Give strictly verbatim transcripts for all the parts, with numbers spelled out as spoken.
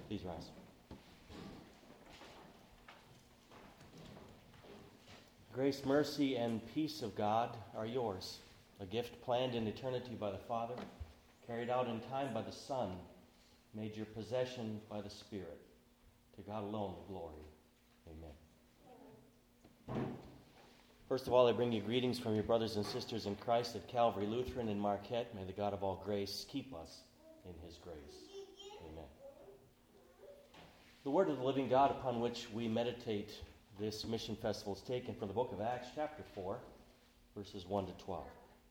Please rise. Grace, mercy, and peace of God are yours, a gift planned in eternity by the Father, carried out in time by the Son, made your possession by the Spirit. To God alone the glory. Amen. First of all, I bring you greetings from your brothers and sisters in Christ at Calvary Lutheran in Marquette. May the God of all grace keep us in his grace. Amen. The word of the living God upon which we meditate this mission festival is taken from the book of Acts, chapter four, verses one to twelve.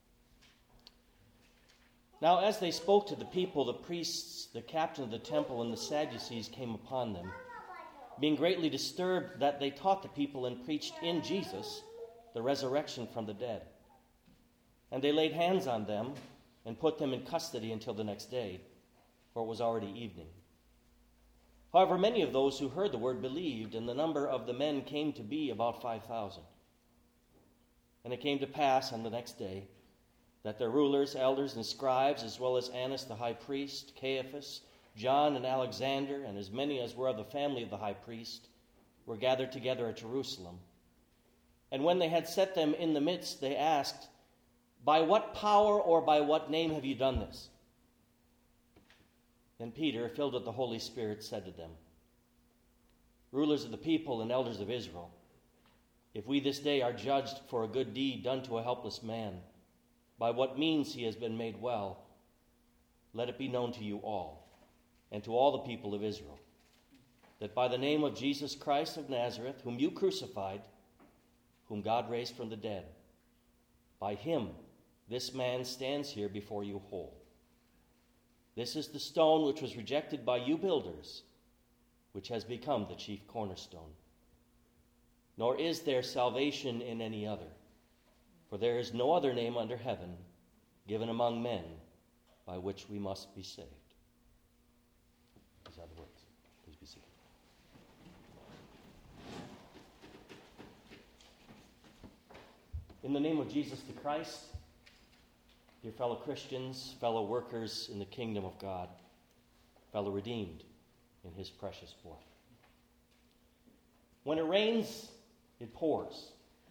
Now, as they spoke to the people, the priests, the captain of the temple, and the Sadducees came upon them, being greatly disturbed that they taught the people and preached in Jesus the resurrection from the dead. And they laid hands on them and put them in custody until the next day, for it was already evening. However, many of those who heard the word believed, and the number of the men came to be about five thousand. And it came to pass on the next day that their rulers, elders, and scribes, as well as Annas the high priest, Caiaphas, John and Alexander, and as many as were of the family of the high priest, were gathered together at Jerusalem. And when they had set them in the midst, they asked, "By what power or by what name have you done this?" Then Peter, filled with the Holy Spirit, said to them, "Rulers of the people and elders of Israel, if we this day are judged for a good deed done to a helpless man, by what means he has been made well, let it be known to you all, and to all the people of Israel, that by the name of Jesus Christ of Nazareth, whom you crucified, whom God raised from the dead, by him this man stands here before you whole. This is the stone which was rejected by you builders, which has become the chief cornerstone. Nor is there salvation in any other, for there is no other name under heaven given among men by which we must be saved." These are the words. Please be seated. In the name of Jesus the Christ, dear fellow Christians, fellow workers in the kingdom of God, fellow redeemed in his precious blood. When it rains, it pours.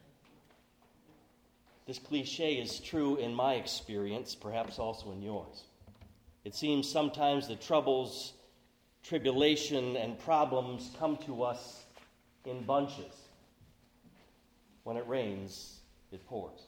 This cliche is true in my experience, perhaps also in yours. It seems sometimes that troubles, tribulation, and problems come to us in bunches. When it rains, it pours.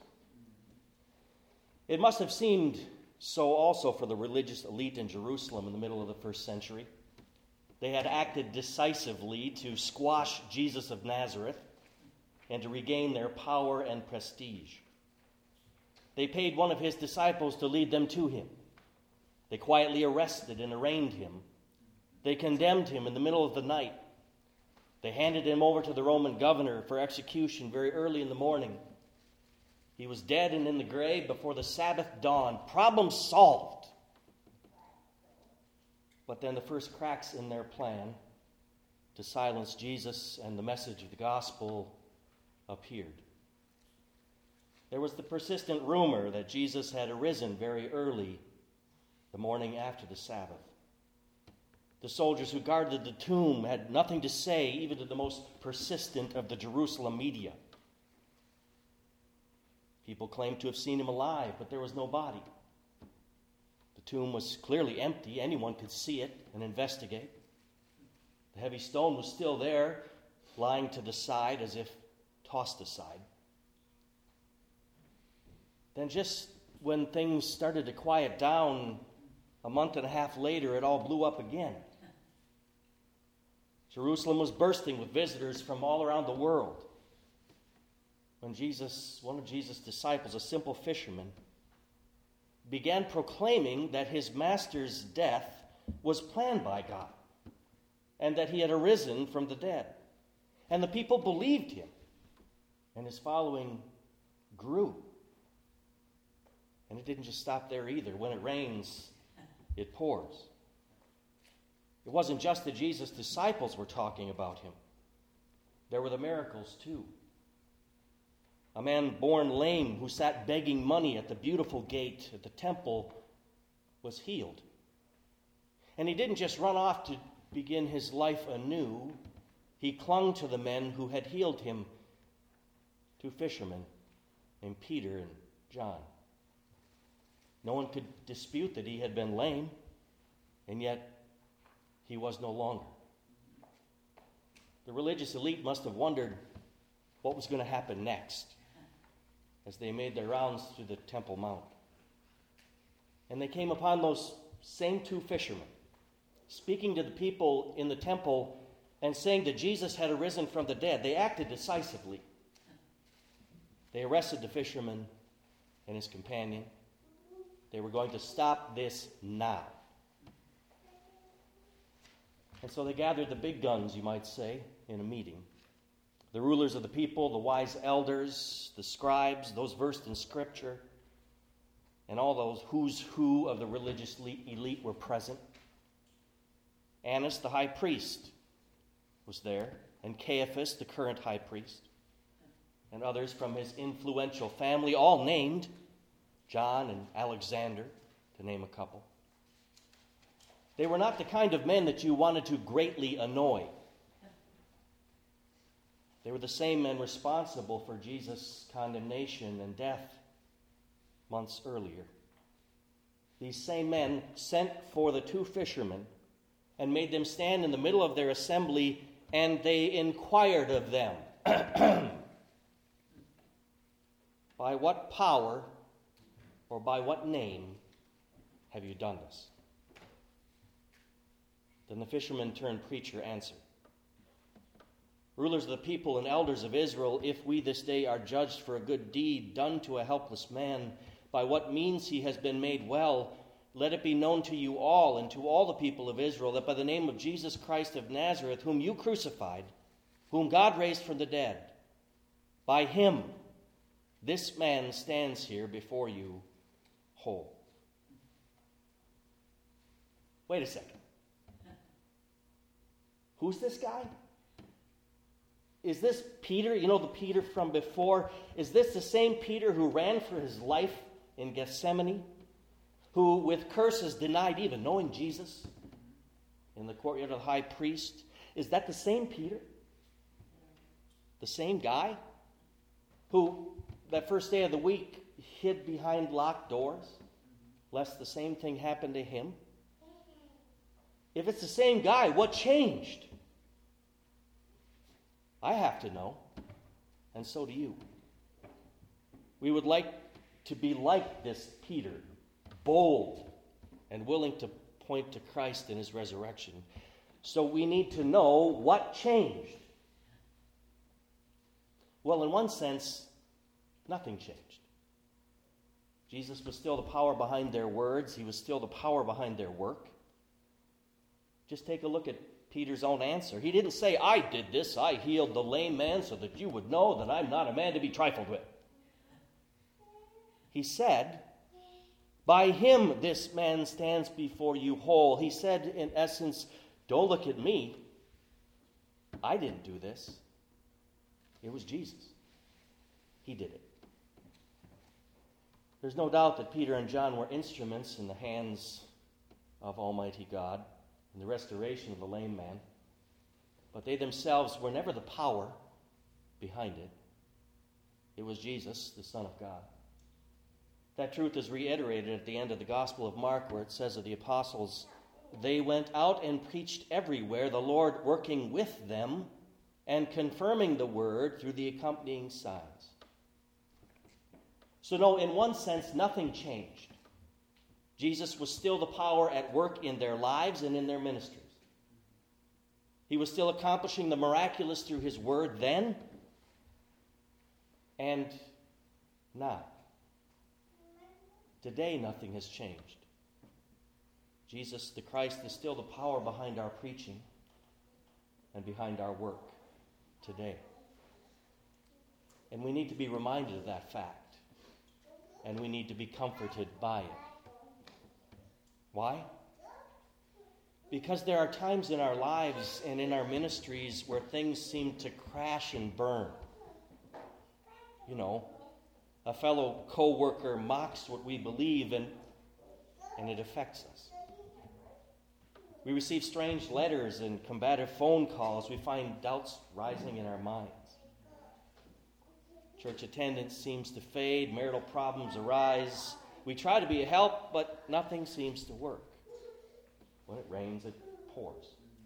It must have seemed so also for the religious elite in Jerusalem in the middle of the first century. They had acted decisively to squash Jesus of Nazareth and to regain their power and prestige. They paid one of his disciples to lead them to him. They quietly arrested and arraigned him. They condemned him in the middle of the night. They handed him over to the Roman governor for execution very early in the morning. He was dead and in the grave before the Sabbath dawned. Problem solved. But then the first cracks in their plan to silence Jesus and the message of the gospel appeared. There was the persistent rumor that Jesus had arisen very early the morning after the Sabbath. The soldiers who guarded the tomb had nothing to say, even to the most persistent of the Jerusalem media. People claimed to have seen him alive, but there was no body. The tomb was clearly empty. Anyone could see it and investigate. The heavy stone was still there, lying to the side as if tossed aside. Then just when things started to quiet down, a month and a half later, it all blew up again. Jerusalem was bursting with visitors from all around the world. When Jesus, one of Jesus' disciples, a simple fisherman, began proclaiming that his master's death was planned by God and that he had arisen from the dead. And the people believed him, and his following grew. And it didn't just stop there either. When it rains, it pours. It wasn't just that Jesus' disciples were talking about him. There were the miracles too. A man born lame who sat begging money at the beautiful gate at the temple was healed. And he didn't just run off to begin his life anew, he clung to the men who had healed him, two fishermen named Peter and John. No one could dispute that he had been lame, and yet he was no longer. The religious elite must have wondered what was going to happen next as they made their rounds through the Temple Mount. And they came upon those same two fishermen, speaking to the people in the temple and saying that Jesus had arisen from the dead. They acted decisively. They arrested the fisherman and his companion. They were going to stop this now. And so they gathered the big guns, you might say, in a meeting. The rulers of the people, the wise elders, the scribes, those versed in Scripture, and all those who's who of the religious elite were present. Annas, the high priest, was there, and Caiaphas, the current high priest, and others from his influential family, all named, John and Alexander, to name a couple. They were not the kind of men that you wanted to greatly annoy. They were the same men responsible for Jesus' condemnation and death months earlier. These same men sent for the two fishermen and made them stand in the middle of their assembly, and they inquired of them, by what power or by what name have you done this? Then the fisherman turned preacher answered, rulers of the people and elders of Israel, if we this day are judged for a good deed done to a helpless man, by what means he has been made well, let it be known to you all and to all the people of Israel that by the name of Jesus Christ of Nazareth, whom you crucified, whom God raised from the dead, by him this man stands here before you whole. Wait a second. Who's this guy? Is this Peter? You know, the Peter from before? Is this the same Peter who ran for his life in Gethsemane? Who, with curses, denied even knowing Jesus in the courtyard of the high priest? Is that the same Peter? The same guy? Who, that first day of the week, hid behind locked doors, lest the same thing happen to him? If it's the same guy, what changed? I have to know, and so do you. We would like to be like this Peter, bold and willing to point to Christ and his resurrection. So we need to know what changed. Well, in one sense, nothing changed. Jesus was still the power behind their words. He was still the power behind their work. Just take a look at Peter's own answer. He didn't say, I did this, I healed the lame man so that you would know that I'm not a man to be trifled with. He said, by him this man stands before you whole. He said, in essence, don't look at me. I didn't do this. It was Jesus. He did it. There's no doubt that Peter and John were instruments in the hands of Almighty God in the restoration of the lame man, but they themselves were never the power behind it. It was Jesus, the Son of God. That truth is reiterated at the end of the Gospel of Mark, where it says of the apostles, they went out and preached everywhere, the Lord working with them and confirming the word through the accompanying signs. So no, in one sense, nothing changed. Jesus was still the power at work in their lives and in their ministries. He was still accomplishing the miraculous through his word then and now. Today, nothing has changed. Jesus, the Christ, is still the power behind our preaching and behind our work today. And we need to be reminded of that fact. And we need to be comforted by it. Why? Because there are times in our lives and in our ministries where things seem to crash and burn. You know, a fellow co-worker mocks what we believe and, and it affects us. We receive strange letters and combative phone calls. We find doubts rising in our minds. Church attendance seems to fade. Marital problems arise. We try to be a help, but nothing seems to work. When it rains, it pours.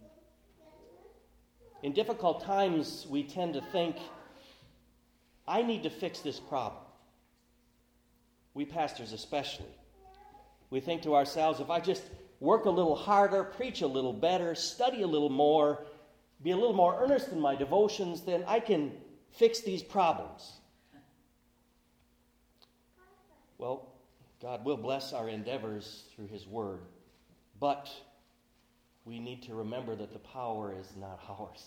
In difficult times, we tend to think, I need to fix this problem. We pastors especially. We think to ourselves, if I just work a little harder, preach a little better, study a little more, be a little more earnest in my devotions, then I can fix these problems. Well, God will bless our endeavors through His Word, but we need to remember that the power is not ours.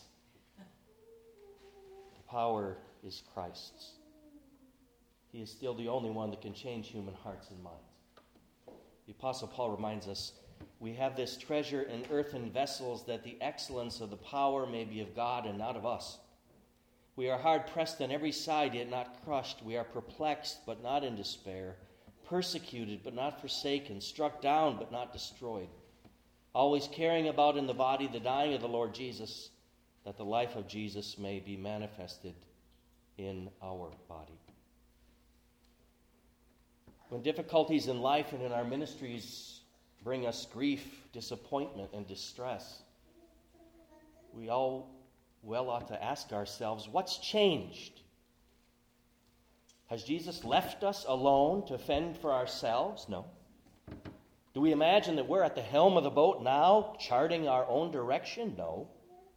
The power is Christ's. He is still the only one that can change human hearts and minds. The Apostle Paul reminds us, we have this treasure in earthen vessels, that the excellence of the power may be of God and not of us. We are hard pressed on every side, yet not crushed. We are perplexed, but not in despair. Persecuted, but not forsaken. Struck down, but not destroyed. Always carrying about in the body the dying of the Lord Jesus, that the life of Jesus may be manifested in our body. When difficulties in life and in our ministries bring us grief, disappointment, and distress, we all well ought to ask ourselves, what's changed? Has Jesus left us alone to fend for ourselves? No. Do we imagine that we're at the helm of the boat now, charting our own direction? No.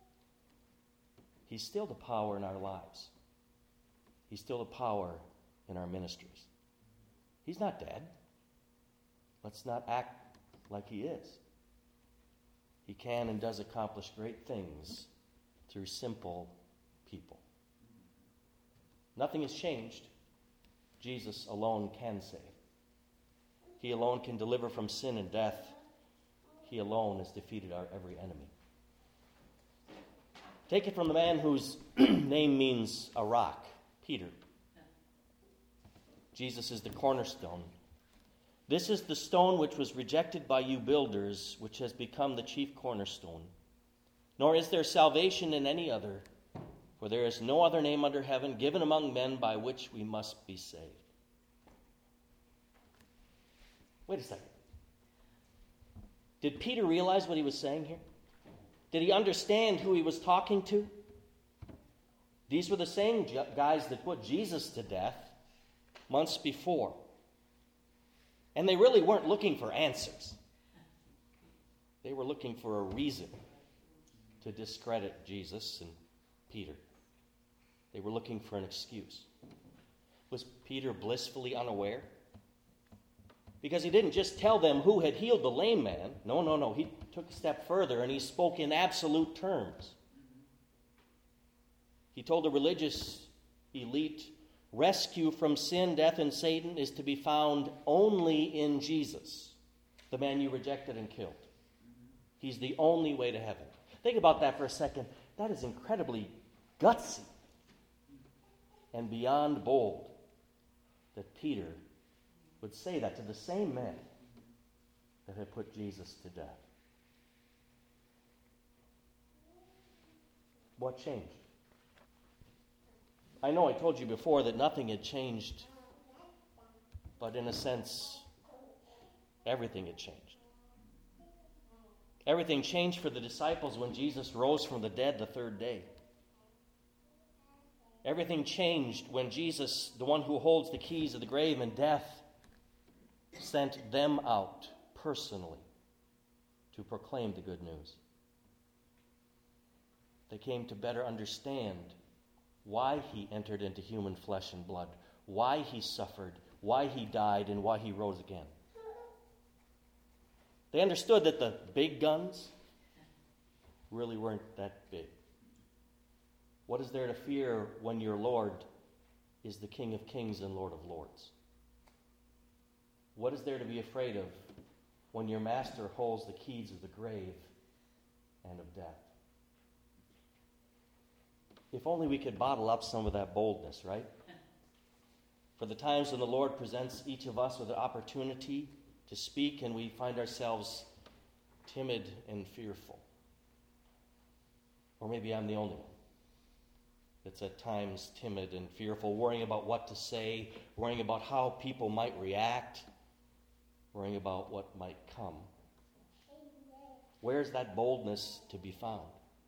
He's still the power in our lives. He's still the power in our ministries. He's not dead. Let's not act like he is. He can and does accomplish great things through simple people. Nothing has changed. Jesus alone can save. He alone can deliver from sin and death. He alone has defeated our every enemy. Take it from the man whose name means a rock, Peter. Jesus is the cornerstone. This is the stone which was rejected by you builders, which has become the chief cornerstone. Nor is there salvation in any other, for there is no other name under heaven given among men by which we must be saved. Wait a second. Did Peter realize what he was saying here? Did he understand who he was talking to? These were the same guys that put Jesus to death months before. And they really weren't looking for answers. They were looking for a reason to discredit Jesus and Peter. They were looking for an excuse. Was Peter blissfully unaware? Because he didn't just tell them who had healed the lame man. No, no, no. He took a step further and he spoke in absolute terms. He told the religious elite, rescue from sin, death, and Satan is to be found only in Jesus, the man you rejected and killed. He's the only way to heaven. Think about that for a second. That is incredibly gutsy and beyond bold that Peter would say that to the same man that had put Jesus to death. What changed? I know I told you before that nothing had changed, but in a sense, everything had changed. Everything changed for the disciples when Jesus rose from the dead the third day. Everything changed when Jesus, the one who holds the keys of the grave and death, sent them out personally to proclaim the good news. They came to better understand why he entered into human flesh and blood, why he suffered, why he died, and why he rose again. They understood that the big guns really weren't that big. What is there to fear when your Lord is the King of Kings and Lord of Lords? What is there to be afraid of when your Master holds the keys of the grave and of death? If only we could bottle up some of that boldness, right? For the times when the Lord presents each of us with an opportunity to speak and we find ourselves timid and fearful. Or maybe I'm the only one that's at times timid and fearful, worrying about what to say, worrying about how people might react, worrying about what might come. Where's that boldness to be found?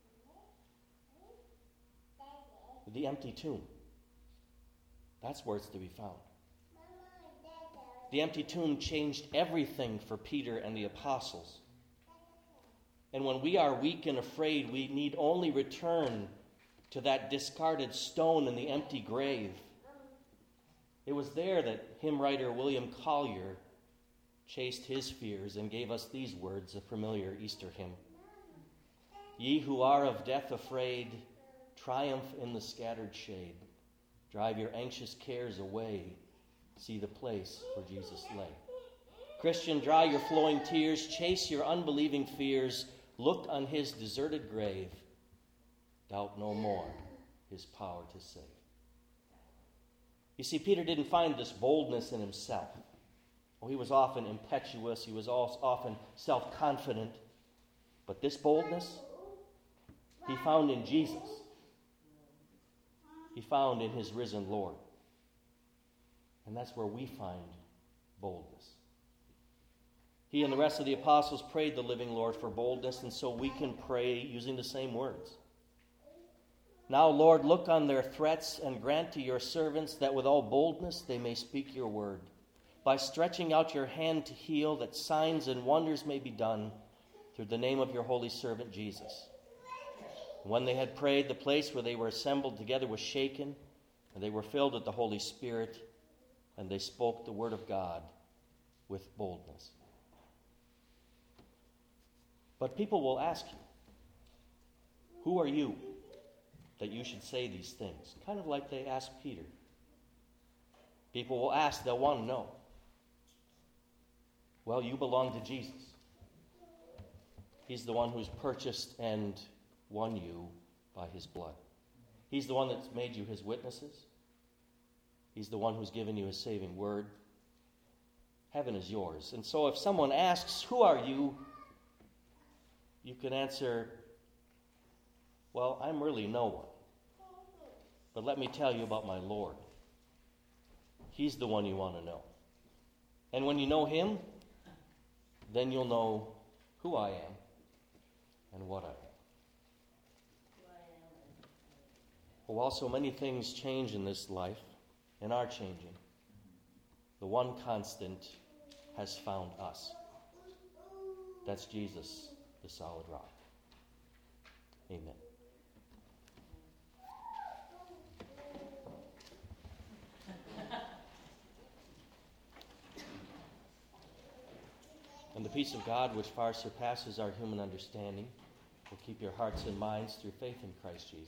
The empty tomb. That's where it's to be found. The empty tomb changed everything for Peter and the apostles. And when we are weak and afraid, we need only return to that discarded stone in the empty grave. It was there that hymn writer William Collier chased his fears and gave us these words, a familiar Easter hymn. Ye who are of death afraid, triumph in the scattered shade. Drive your anxious cares away. See the place where Jesus lay. Christian, dry your flowing tears. Chase your unbelieving fears. Look on his deserted grave. Doubt no more his power to save. You see, Peter didn't find this boldness in himself. Oh, he was often impetuous. He was often self-confident. But this boldness, he found in Jesus. He found in his risen Lord. And that's where we find boldness. He and the rest of the apostles prayed the living Lord for boldness, and so we can pray using the same words. Now, Lord, look on their threats and grant to your servants that with all boldness they may speak your word, by stretching out your hand to heal, that signs and wonders may be done through the name of your holy servant Jesus. When they had prayed, the place where they were assembled together was shaken, and they were filled with the Holy Spirit, and they spoke the word of God with boldness. But people will ask you, who are you that you should say these things? Kind of like they asked Peter. People will ask, they'll want to know. Well, you belong to Jesus. He's the one who's purchased and won you by his blood. He's the one that's made you his witnesses. He's the one who's given you his saving word. Heaven is yours. And so if someone asks, who are you? You can answer, well, I'm really no one. But let me tell you about my Lord. He's the one you want to know. And when you know him, then you'll know who I am and what I am. Well, while so many things change in this life, and are changing, the one constant has found us. That's Jesus, the solid rock. Amen. And the peace of God, which far surpasses our human understanding, will keep your hearts and minds through faith in Christ Jesus.